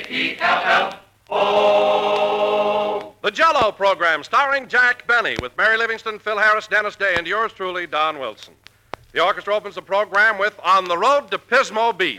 J-E-L-L-O. The Jell-O program starring Jack Benny with Mary Livingston, Phil Harris, Dennis Day, and yours truly, Don Wilson. The orchestra opens the program with On the Road to Pismo Beach.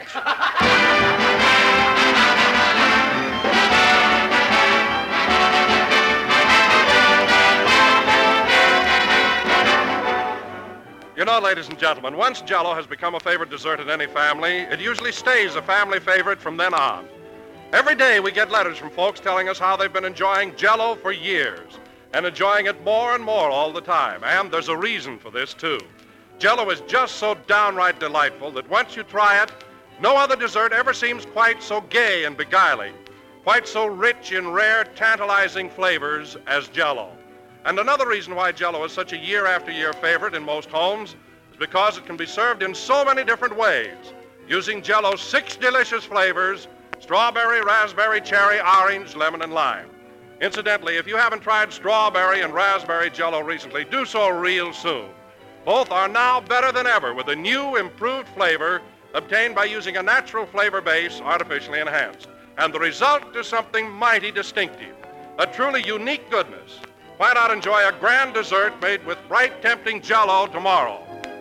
You know, ladies and gentlemen, once Jell-O has become a favorite dessert in any family, it usually stays a family favorite from then on. Every day we get letters from folks telling us how they've been enjoying Jell-O for years and enjoying it more and more all the time. And there's a reason for this, too. Jell-O is just so downright delightful that once you try it, no other dessert ever seems quite so gay and beguiling, quite so rich in rare, tantalizing flavors as Jell-O. And another reason why Jell-O is such a year-after-year favorite in most homes is because it can be served in so many different ways, using Jell-O's 6 delicious flavors: strawberry, raspberry, cherry, orange, lemon, and lime. Incidentally, if you haven't tried strawberry and raspberry Jell-O recently, do so real soon. Both are now better than ever with a new, improved flavor obtained by using a natural flavor base artificially enhanced. And the result is something mighty distinctive, a truly unique goodness. Why not enjoy a grand dessert made with bright, tempting Jell-O tomorrow?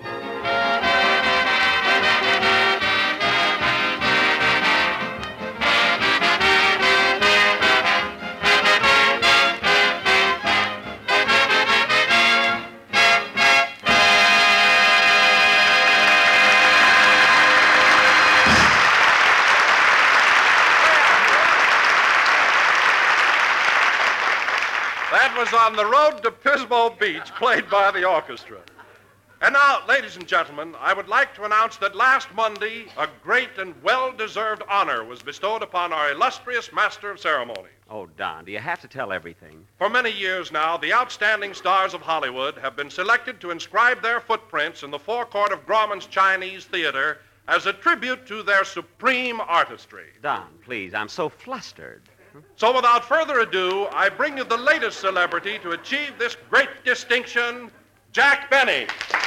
That was On the Road to Pismo Beach, played by the orchestra. And now, ladies and gentlemen, I would like to announce that last Monday, a great and well-deserved honor was bestowed upon our illustrious Master of Ceremonies. Oh, Don, do you have to tell everything? For many years now, the outstanding stars of Hollywood have been selected to inscribe their footprints in the forecourt of Grauman's Chinese Theater as a tribute to their supreme artistry. Don, please, I'm so flustered. So without further ado, I bring you the latest celebrity to achieve this great distinction, Jack Benny.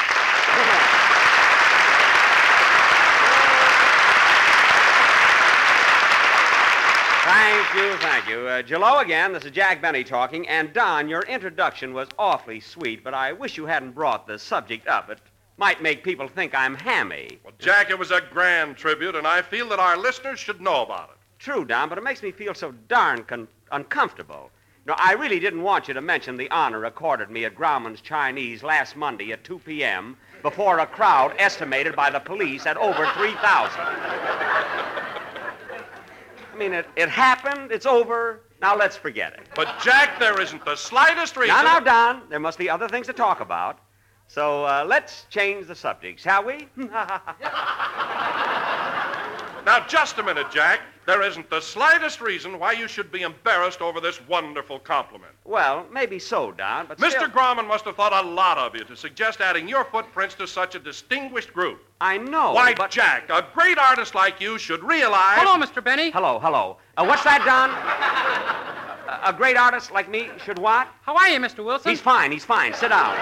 Thank you. Jell-O again, this is Jack Benny talking. And Don, your introduction was awfully sweet, but I wish you hadn't brought the subject up. It might make people think I'm hammy. Well, Jack, it was a grand tribute, and I feel that our listeners should know about it. True, Don, but it makes me feel so darn uncomfortable. No, I really didn't want you to mention the honor accorded me at Grauman's Chinese last Monday at 2 p.m. before a crowd estimated by the police at over 3,000. I mean, it happened, it's over, now let's forget it. But, Jack, there isn't the slightest reason... Now, Don, there must be other things to talk about. So let's change the subject, shall we? Now, just a minute, Jack. There isn't the slightest reason why you should be embarrassed over this wonderful compliment. Well, maybe so, Don, but Mr. still... Grauman must have thought a lot of you to suggest adding your footprints to such a distinguished group. I know, Why, but... Jack, a great artist like you should realize... Hello, Mr. Benny. Hello. What's that, Don? A great artist like me should what? How are you, Mr. Wilson? He's fine. Sit down.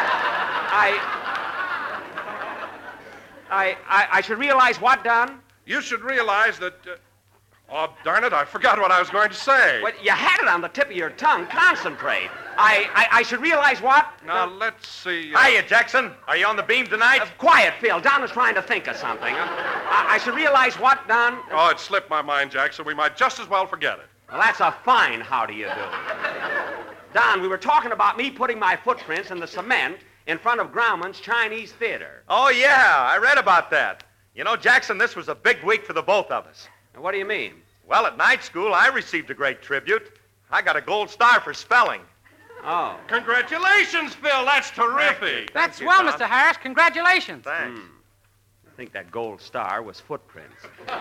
I should realize what, Don? You should realize that... Oh, darn it, I forgot what I was going to say. Well, you had it on the tip of your tongue. Concentrate. I should realize what? Now, let's see... Hiya, Jackson. Are you on the beam tonight? Quiet, Phil. Don is trying to think of something. I should realize what, Don? Oh, it slipped my mind, Jack, so we might just as well forget it. Well, that's a fine how do you do. Don, we were talking about me putting my footprints in the cement in front of Grauman's Chinese Theater. Oh, yeah, I read about that. You know, Jackson, this was a big week for the both of us. What do you mean? Well, at night school, I received a great tribute. I got a gold star for spelling. Oh. Congratulations, Phil. That's terrific. That's Thank you, swell, Don. Mr. Harris. Congratulations. Thanks. I think that gold star was footprints.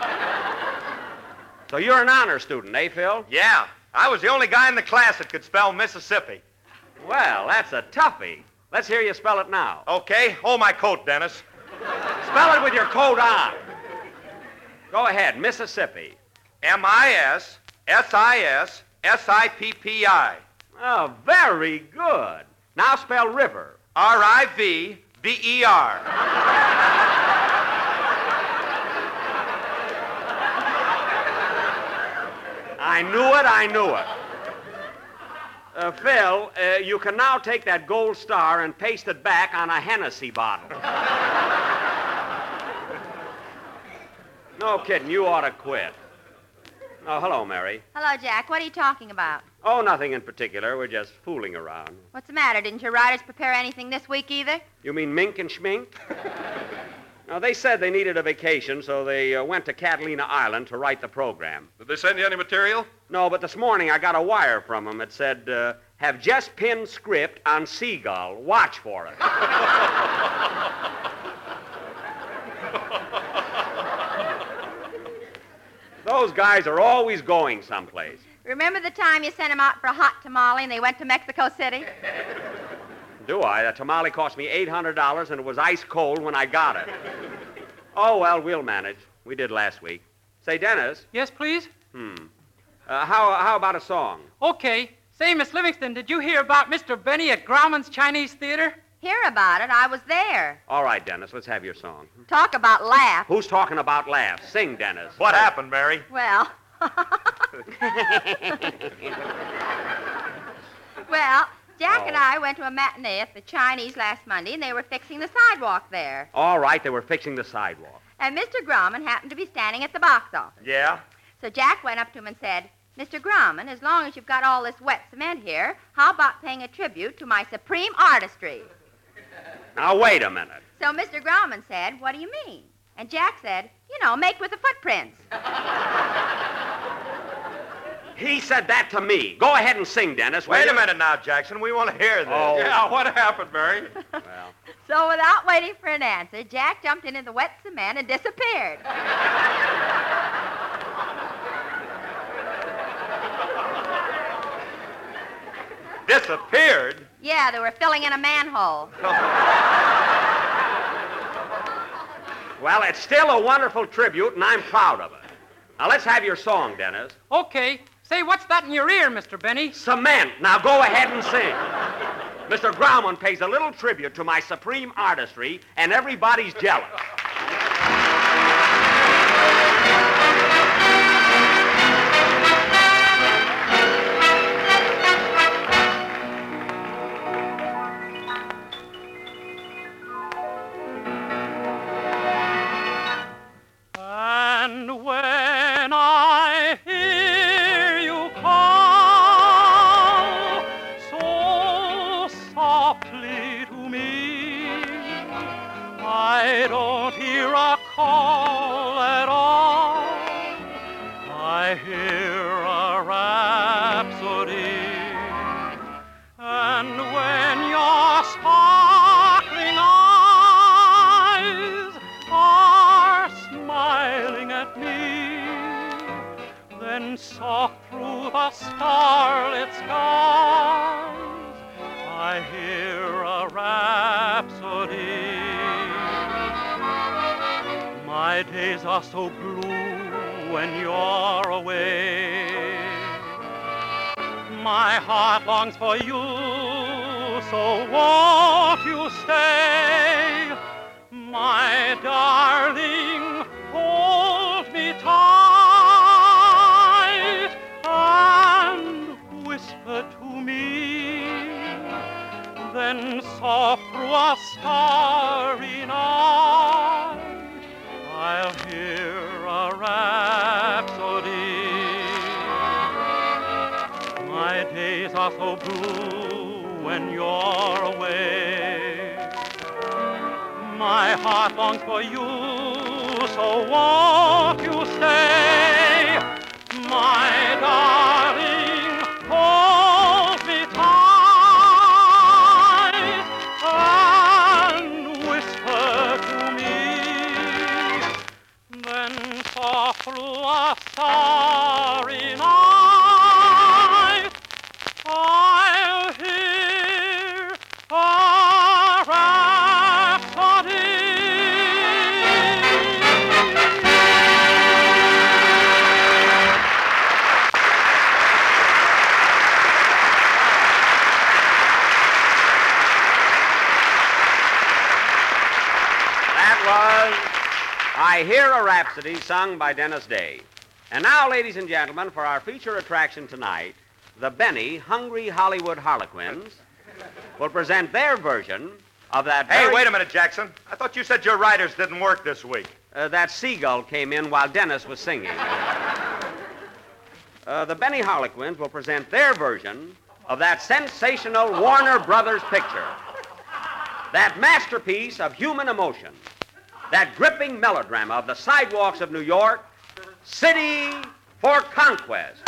So you're an honor student, eh, Phil? Yeah, I was the only guy in the class that could spell Mississippi. Well, that's a toughie. Let's hear you spell it now. Okay, hold my coat, Dennis. Spell it with your coat on. Go ahead, Mississippi. Mississippi. Oh, very good. Now spell river. River. I knew it. Phil, you can now take that gold star and paste it back on a Hennessy bottle. No kidding, you ought to quit. Oh, hello, Mary. Hello, Jack. What are you talking about? Oh, nothing in particular. We're just fooling around. What's the matter? Didn't your writers prepare anything this week either? You mean Mink and Schmink? No, they said they needed a vacation, so they went to Catalina Island to write the program. Did they send you any material? No, but this morning I got a wire from them. It said, have just pinned script on Seagull. Watch for it. Those guys are always going someplace. Remember the time you sent them out for a hot tamale and they went to Mexico City? Do I? That tamale cost me $800 and it was ice cold when I got it. Oh, well, we'll manage. We did last week. Say, Dennis. Yes, please? How about a song? Okay. Say, Miss Livingston, did you hear about Mr. Benny at Grauman's Chinese Theater? Hear about it. I was there. All right, Dennis, let's have your song. Talk about laugh. Who's talking about laughs? Sing, Dennis. What happened, Mary? Well. Well, Jack and I went to a matinee at the Chinese last Monday, and they were fixing the sidewalk there. All right, they were fixing the sidewalk. And Mr. Grauman happened to be standing at the box office. Yeah? So Jack went up to him and said, Mr. Grauman, as long as you've got all this wet cement here, how about paying a tribute to my supreme artistry? Now, wait a minute. So Mr. Grauman said, what do you mean? And Jack said, make with the footprints. He said that to me. Go ahead and sing, Dennis. Wait a minute now, Jackson. We want to hear this. Oh. Yeah, what happened, Mary? Well, So without waiting for an answer, Jack jumped into the wet cement and disappeared. Disappeared? Yeah, they were filling in a manhole. well, it's still a wonderful tribute, and I'm proud of it. Now, let's have your song, Dennis. Okay. Say, what's that in your ear, Mr. Benny? Cement. Now, go ahead and sing. Mr. Grauman pays a little tribute to my supreme artistry, and everybody's jealous. And when I hear you call so softly to me, I don't hear a call at all. I hear a rhapsody. And when your sparkling eyes are smiling at me, then soft through the starlit skies I hear a rhapsody. My days are so blue when you're away. My heart longs for you, so won't you stay? My darling, hold me tight and whisper to me. Then soft through a starry night I'll hear a rhapsody. My days are so blue when you're away. My heart longs for you, so won't you stay? My darling, hold me tight and whisper to me. Then soft through a starry night I'll hear a rhapsody. That was I Hear a Rhapsody, sung by Dennis Day. And now, ladies and gentlemen, for our feature attraction tonight, the Benny Hungry Hollywood Harlequins will present their version of that Hey, wait a minute, Jackson. I thought you said your writers didn't work this week. That seagull came in while Dennis was singing. The Benny Harlequins will present their version of that sensational Warner Brothers picture. That masterpiece of human emotion. That gripping melodrama of the sidewalks of New York, City for Conquest.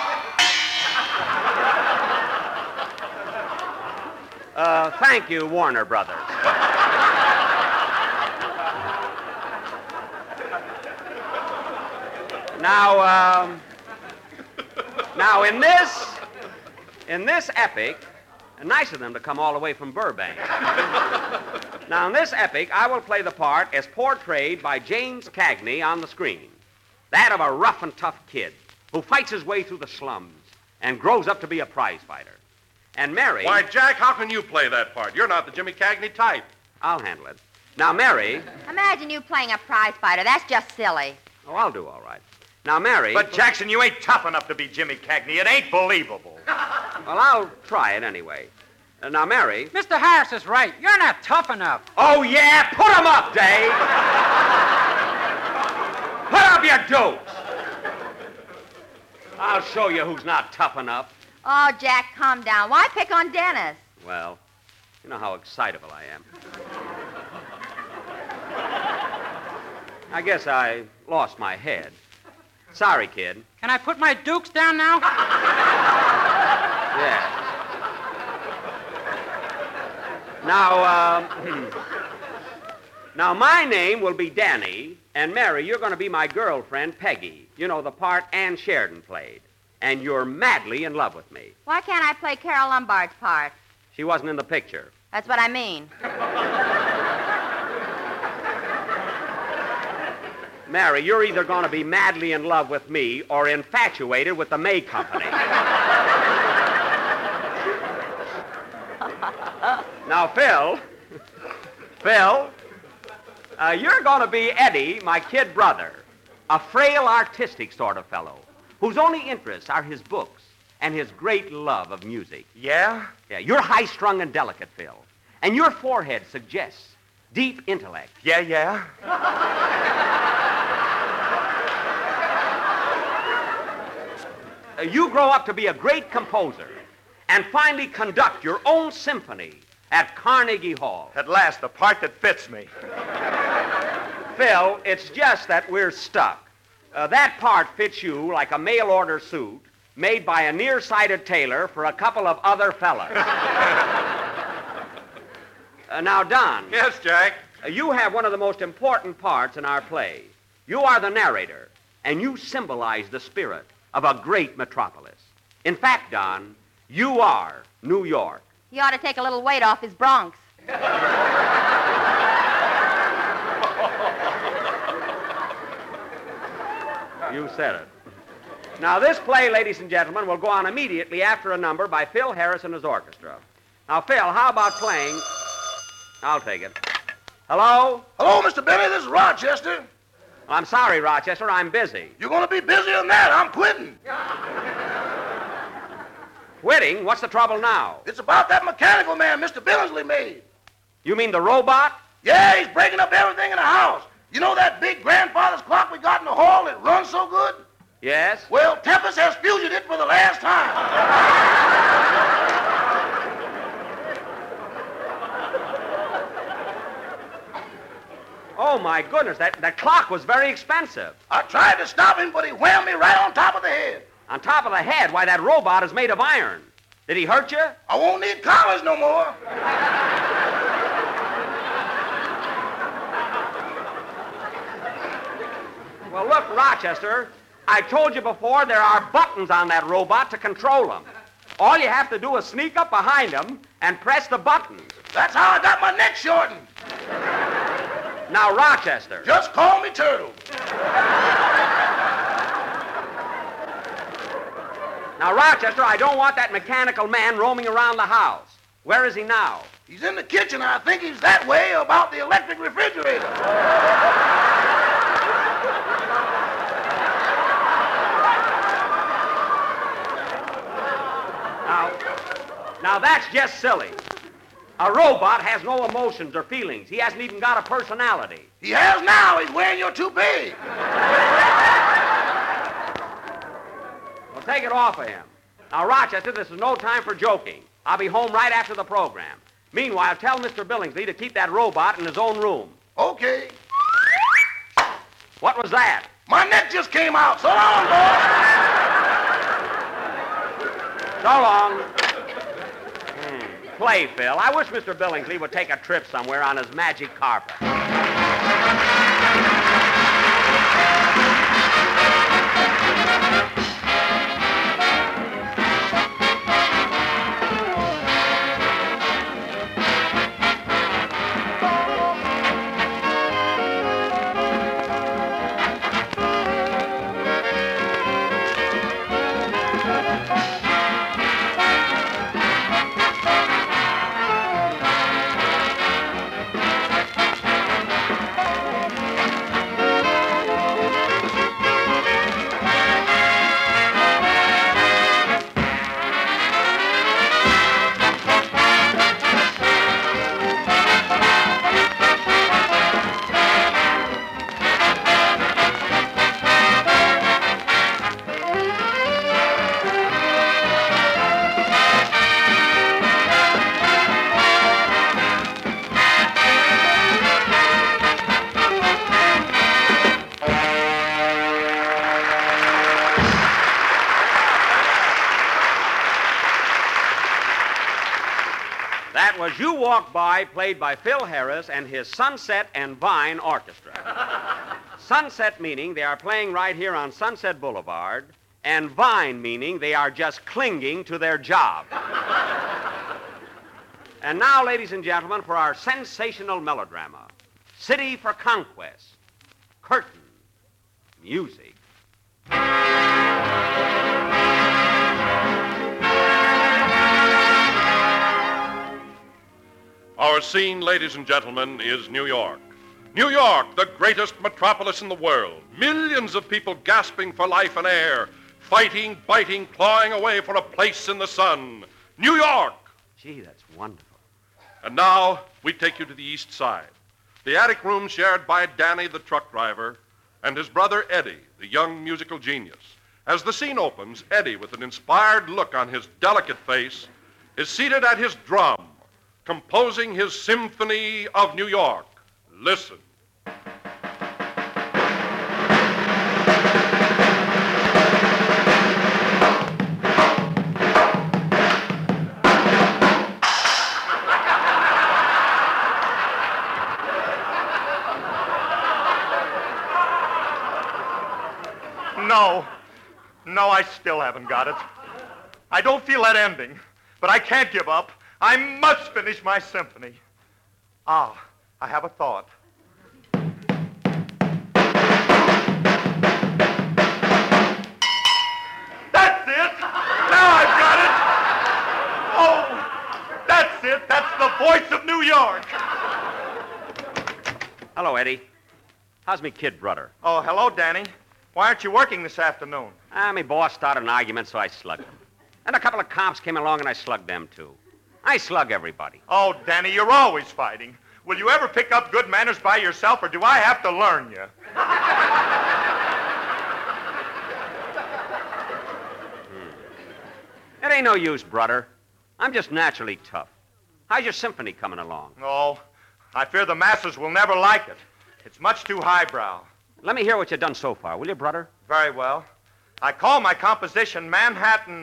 Thank you, Warner Brothers. Now, in this epic, and nice of them to come all the way from Burbank. Now, in this epic, I will play the part as portrayed by James Cagney on the screen. That of a rough and tough kid who fights his way through the slums and grows up to be a prize fighter. And Mary... Why, Jack, how can you play that part? You're not the Jimmy Cagney type. I'll handle it. Now, Mary... Imagine you playing a prize fighter. That's just silly. Oh, I'll do all right. Now, Mary... But, Jackson, you ain't tough enough to be Jimmy Cagney. It ain't believable. Well, I'll try it anyway. Now, Mary... Mr. Harris is right. You're not tough enough. Oh, yeah? Put 'em up, Dave! Put up your dukes! I'll show you who's not tough enough. Oh, Jack, calm down. Why pick on Dennis? Well, you know how excitable I am. I guess I lost my head. Sorry, kid. Can I put my dukes down now? Yeah. Now, my name will be Danny, and Mary, you're going to be my girlfriend, Peggy. You know, the part Ann Sheridan played. And you're madly in love with me. Why can't I play Carol Lombard's part? She wasn't in the picture. That's what I mean. Mary, you're either going to be madly in love with me or infatuated with the May Company. Now, Phil, you're going to be Eddie, my kid brother, a frail, artistic sort of fellow, whose only interests are his books and his great love of music. Yeah? Yeah, you're high-strung and delicate, Phil, and your forehead suggests deep intellect. Yeah? You grow up to be a great composer and finally conduct your own symphony at Carnegie Hall. At last, the part that fits me. Phil, it's just that we're stuck. That part fits you like a mail-order suit made by a nearsighted tailor for a couple of other fellas. Now, Don. Yes, Jack? You have one of the most important parts in our play. You are the narrator, and you symbolize the spirit of a great metropolis. In fact, Don, you are New York. He ought to take a little weight off his Bronx. You said it. Now, this play, ladies and gentlemen, will go on immediately after a number by Phil Harris and his orchestra. Now, Phil, how about playing... I'll take it. Hello? Hello, Mr. Benny. This is Rochester. I'm sorry, Rochester. I'm busy. You're going to be busier than that. I'm quitting. Quitting? What's the trouble now? It's about that mechanical man Mr. Billingsley made. You mean the robot? Yeah, he's breaking up everything in the house. You know that big grandfather's clock we got in the hall that runs so good? Yes? Well, Tempest has fusioned it for the last time. Oh, my goodness, that clock was very expensive. I tried to stop him, but he whammed me right on top of the head. On top of the head? Why, that robot is made of iron. Did he hurt you? I won't need collars no more. Well, look, Rochester, I told you before there are buttons on that robot to control him. All you have to do is sneak up behind him and press the buttons. That's how I got my neck shortened. Now, Rochester. Just call me Turtle. Now, Rochester, I don't want that mechanical man roaming around the house. Where is he now? He's in the kitchen. I think he's that way about the electric refrigerator. Now, that's just silly. A robot has no emotions or feelings. He hasn't even got a personality. He has now. He's wearing your toupee. Well, take it off of him. Now, Rochester, this is no time for joking. I'll be home right after the program. Meanwhile, tell Mr. Billingsley to keep that robot in his own room. Okay. What was that? My neck just came out. So long, boy. So long. Play, Phil. I wish Mr. Billingsley would take a trip somewhere on his magic carpet. That was You Walk By, played by Phil Harris and his Sunset and Vine Orchestra. Sunset meaning they are playing right here on Sunset Boulevard, and Vine meaning they are just clinging to their job. And now, ladies and gentlemen, for our sensational melodrama, City for Conquest, Curtain, Music. Our scene, ladies and gentlemen, is New York. New York, the greatest metropolis in the world. Millions of people gasping for life and air, fighting, biting, clawing away for a place in the sun. New York! Gee, that's wonderful. And now, we take you to the East Side. The attic room shared by Danny, the truck driver, and his brother Eddie, the young musical genius. As the scene opens, Eddie, with an inspired look on his delicate face, is seated at his drum, composing his Symphony of New York. Listen. No, I still haven't got it. I don't feel that ending, but I can't give up. I must finish my symphony. I have a thought. That's it! Now I've got it! Oh, that's it! That's the voice of New York! Hello, Eddie. How's me kid brother? Oh, hello, Danny. Why aren't you working this afternoon? My boss started an argument, so I slugged him. And a couple of cops came along, and I slugged them, too. I slug everybody. Oh, Danny, you're always fighting. Will you ever pick up good manners by yourself, or do I have to learn you? It ain't no use, brother. I'm just naturally tough. How's your symphony coming along? Oh, I fear the masses will never like it. It's much too highbrow. Let me hear what you've done so far, will you, brother? Very well. I call my composition Manhattan,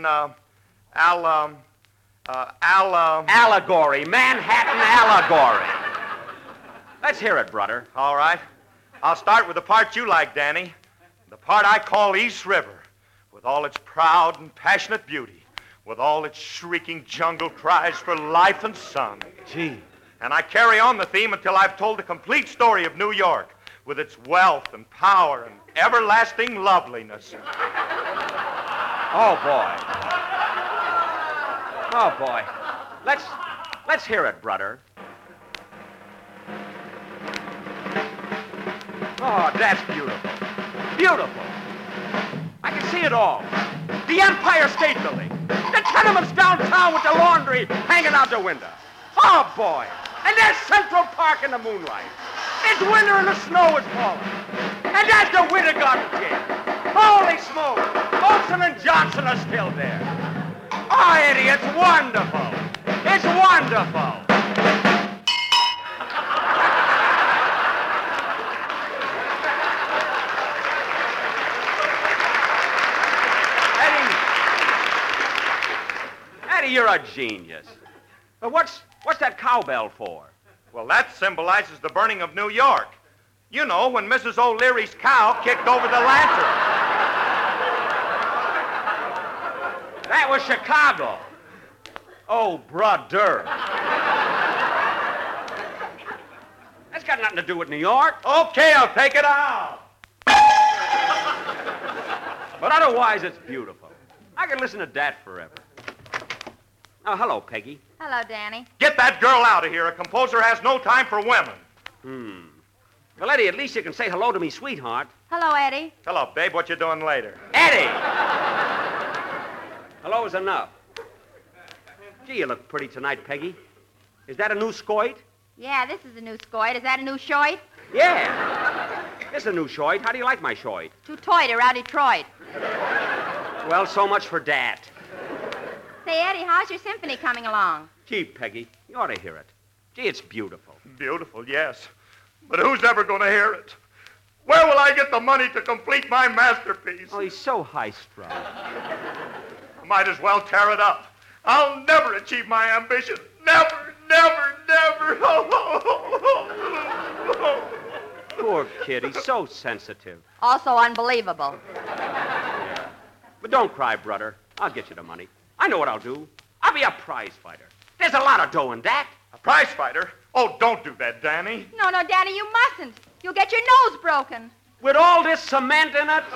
Allegory. Manhattan Allegory. Let's hear it, brother. All right. I'll start with the part you like, Danny. The part I call East River, with all its proud and passionate beauty, with all its shrieking jungle cries for life and sun. Gee. And I carry on the theme until I've told a complete story of New York, with its wealth and power and everlasting loveliness. Oh, boy. Oh, boy. Let's hear it, brother. Oh, that's beautiful. Beautiful. I can see it all. The Empire State Building. The tenements downtown with the laundry hanging out the window. Oh, boy. And there's Central Park in the moonlight. It's winter and the snow is falling. And there's the Winter Garden Gym. Holy smoke. Olson and Johnson are still there. Oh, Eddie, it's wonderful. It's wonderful. Eddie, you're a genius. But what's that cowbell for? Well, that symbolizes the burning of New York. You know, when Mrs. O'Leary's cow kicked over the lantern. That was Chicago. Oh, brother. That's got nothing to do with New York. Okay, I'll take it out. But otherwise, it's beautiful. I could listen to that forever. Oh, hello, Peggy. Hello, Danny. Get that girl out of here. A composer has no time for women. Well, Eddie, at least you can say hello to me, sweetheart. Hello, Eddie. Hello, babe. What you doing later? Eddie! Hello is enough. Gee, you look pretty tonight, Peggy. Is that a new skoit? Yeah, this is a new skoit. Is that a new shoit? Yeah. It's a new shoit. How do you like my shoit? Too toit around Detroit. Well, so much for that. Say, Eddie, how's your symphony coming along? Gee, Peggy, you ought to hear it. Gee, it's beautiful. Beautiful, yes. But who's ever going to hear it? Where will I get the money to complete my masterpiece? Oh, he's so high-strung. I might as well tear it up. I'll never achieve my ambition. Never, never, never. Poor kid, he's so sensitive. Also unbelievable. Yeah. But don't cry, brother. I'll get you the money. I know what I'll do. I'll be a prize fighter. There's a lot of dough in that. A prize fighter? Oh, don't do that, Danny. No, Danny, you mustn't. You'll get your nose broken. With all this cement in it?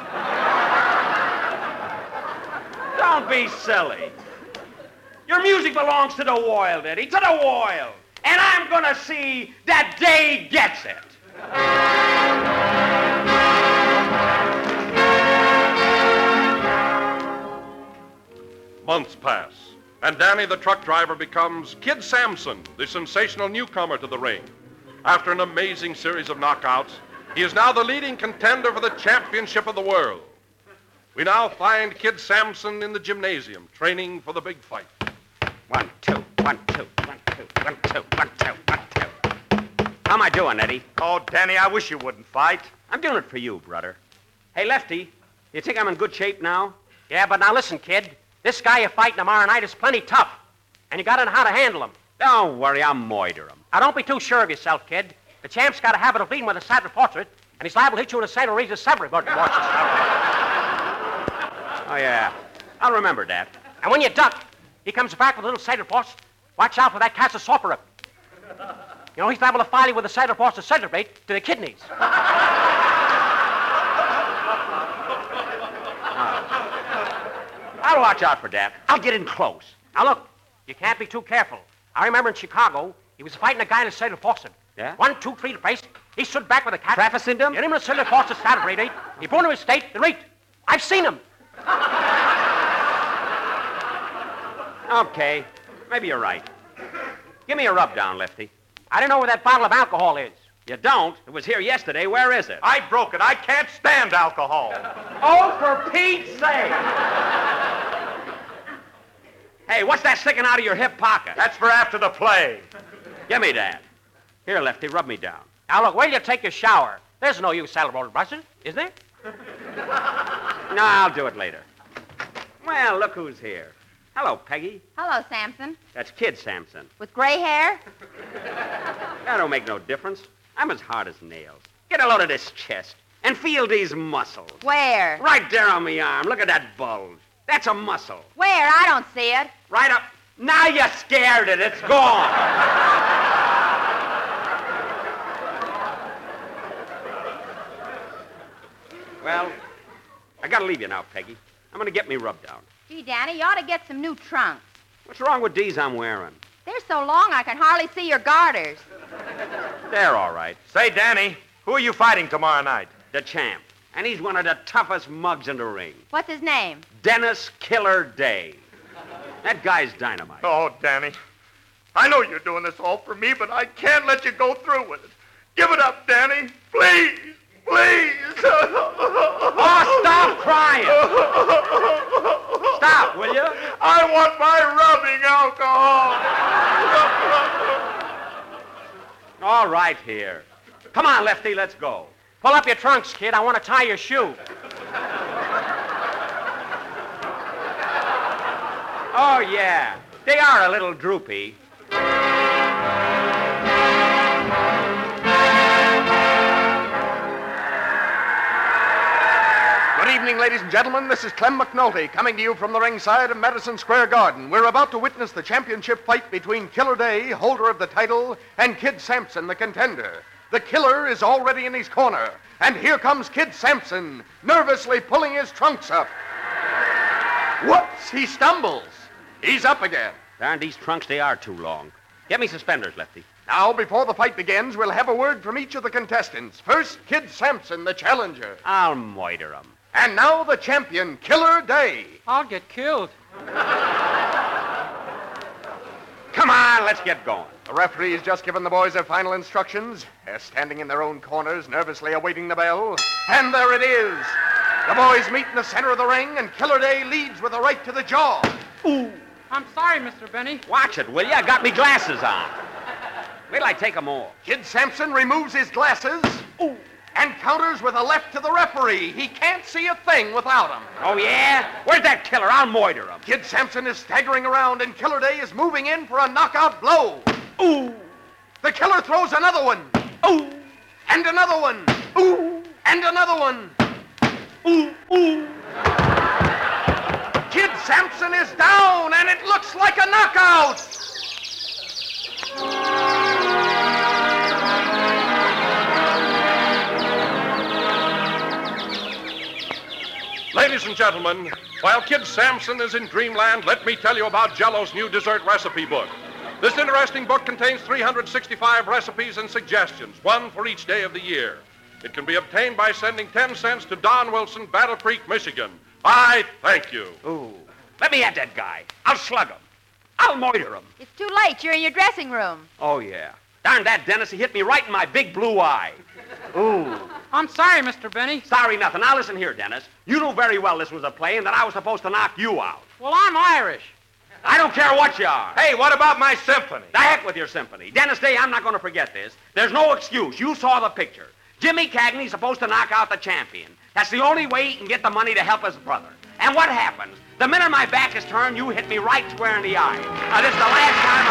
Don't be silly. Your music belongs to the world, Eddie, to the world. And I'm going to see that Dave gets it. Months pass, and Danny the truck driver becomes Kid Sampson, the sensational newcomer to the ring. After an amazing series of knockouts, he is now the leading contender for the championship of the world. We now find Kid Sampson in the gymnasium, training for the big fight. 1, 2, 1, 2, 1, 2, 1, 2, 1, 2, 1, 2. How am I doing, Eddie? Oh, Danny, I wish you wouldn't fight. I'm doing it for you, brother. Hey, Lefty, you think I'm in good shape now? Yeah, but now listen, kid. This guy you're fighting tomorrow night is plenty tough. And you got to know how to handle him. Don't worry, I'll moiter him. Now, don't be too sure of yourself, kid. The champ's got a habit of leading with a saddle portrait, and he's liable to hit you in the saddle region several. But watch yourself. Oh, yeah. I'll remember that. And when you duck, he comes back with a little saddle porch. Watch out for that Casa Sorcerer. You know, he's liable to file you with a saddle porch to celebrate to the kidneys. I'll watch out for that. I'll get in close. Now, look, you can't be too careful. I remember in Chicago, he was fighting a guy in a saddle porch. Yeah? 1, 2, 3 to face. He stood back with a cat. Traficing him? Get him in a saddle porch to celebrate. He brought him his state, then reaped. I've seen him. Okay. Maybe you're right. Give me a rub down, Lefty. I don't know where that bottle of alcohol is. You don't? It was here yesterday. Where is it? I broke it. I can't stand alcohol. Oh, for Pete's sake! Hey, what's that sticking out of your hip pocket? That's for after the play. Give me that. Here, Lefty, rub me down. Now, look, wait till you take your shower. There's no use saddle brushes, is there? No, I'll do it later. Well, look who's here. Hello, Peggy. Hello, Sampson. That's Kid Sampson. With gray hair? That don't make no difference. I'm as hard as nails. Get a load of this chest and feel these muscles. Where? Right there on my arm. Look at that bulge. That's a muscle. Where? I don't see it. Right up. Now you scared it. It's gone. Well, I gotta leave you now, Peggy. I'm gonna get me rubbed down. Gee, Danny, you ought to get some new trunks. What's wrong with these I'm wearing? They're so long I can hardly see your garters. They're all right. Say, Danny, who are you fighting tomorrow night? The champ. And he's one of the toughest mugs in the ring. What's his name? Dennis Killer Day. That guy's dynamite. Oh, Danny. I know you're doing this all for me, but I can't let you go through with it. Give it up, Danny. Please. Please. Oh, stop crying. Stop, will you? I want my rubbing alcohol. All right, here. Come on, Lefty, let's go. Pull up your trunks, kid. I want to tie your shoe. Oh, yeah. They are a little droopy. Good evening, ladies and gentlemen. This is Clem McNulty coming to you from the ringside of Madison Square Garden. We're about to witness the championship fight between Killer Day, holder of the title, and Kid Sampson, the contender. The killer is already in his corner, and here comes Kid Sampson, nervously pulling his trunks up. Whoops, he stumbles. He's up again. Darn, these trunks, they are too long. Get me suspenders, Lefty. Now, before the fight begins, we'll have a word from each of the contestants. First, Kid Sampson, the challenger. I'll moiter 'em. And now the champion, Killer Day. I'll get killed. Come on, let's get going. The referee has just given the boys their final instructions. They're standing in their own corners, nervously awaiting the bell. And there it is. The boys meet in the center of the ring, and Killer Day leads with a right to the jaw. Ooh. I'm sorry, Mr. Benny. Watch it, will you? I got me glasses on. Wait till I take 'em off. Kid Sampson removes his glasses. Ooh. And counters with a left to the referee. He can't see a thing without them. Oh, yeah? Where's that killer? I'll moiter him. Kid Sampson is staggering around, and Killer Day is moving in for a knockout blow. Ooh. The killer throws another one. Ooh. And another one. Ooh. And another one. Ooh. Ooh. Kid Sampson is down, and it looks like a knockout. Ladies and gentlemen, while Kid Sampson is in dreamland, let me tell you about Jell-O's new dessert recipe book. This interesting book contains 365 recipes and suggestions, one for each day of the year. It can be obtained by sending 10 cents to Don Wilson, Battle Creek, Michigan. I thank you. Ooh. Let me at that guy. I'll slug him. I'll moiter him. It's too late. You're in your dressing room. Oh, yeah. Darn that, Dennis. He hit me right in my big blue eye. Ooh. I'm sorry, Mr. Benny. Sorry nothing. Now listen here, Dennis. You knew very well this was a play and that I was supposed to knock you out. Well, I'm Irish. I don't care what you are. Hey, what about my symphony? The heck with your symphony. Dennis Day, I'm not going to forget this. There's no excuse. You saw the picture. Jimmy Cagney's supposed to knock out the champion. That's the only way he can get the money to help his brother. And what happens? The minute my back is turned, you hit me right square in the eye. Now, this is the last time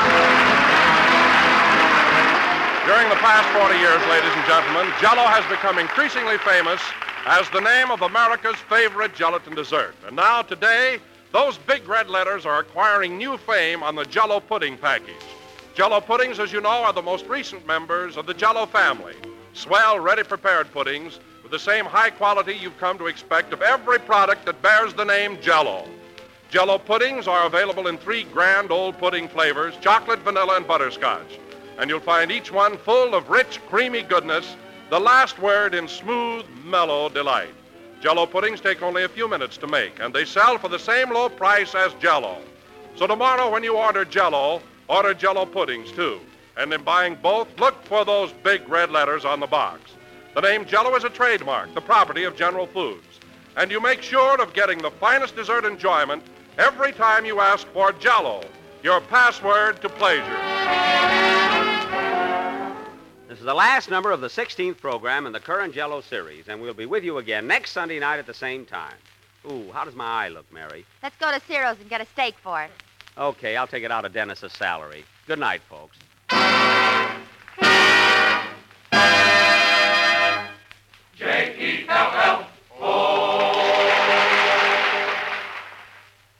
During the past 40 years, ladies and gentlemen, Jell-O has become increasingly famous as the name of America's favorite gelatin dessert. And now, today, those big red letters are acquiring new fame on the Jell-O pudding package. Jell-O puddings, as you know, are the most recent members of the Jell-O family. Swell, ready-prepared puddings with the same high quality you've come to expect of every product that bears the name Jell-O. Jell-O puddings are available in 3 grand old pudding flavors, chocolate, vanilla, and butterscotch. And you'll find each one full of rich, creamy goodness, the last word in smooth, mellow delight. Jell-O puddings take only a few minutes to make, and they sell for the same low price as Jell-O. So tomorrow when you order Jell-O, order Jell-O puddings, too. And in buying both, look for those big red letters on the box. The name Jell-O is a trademark, the property of General Foods. And you make sure of getting the finest dessert enjoyment every time you ask for Jell-O, your password to pleasure. This is the last number of the 16th program in the current Jell-O series, and we'll be with you again next Sunday night at the same time. Ooh, how does my eye look, Mary? Let's go to Ciro's and get a steak for it. Okay, I'll take it out of Dennis's salary. Good night, folks.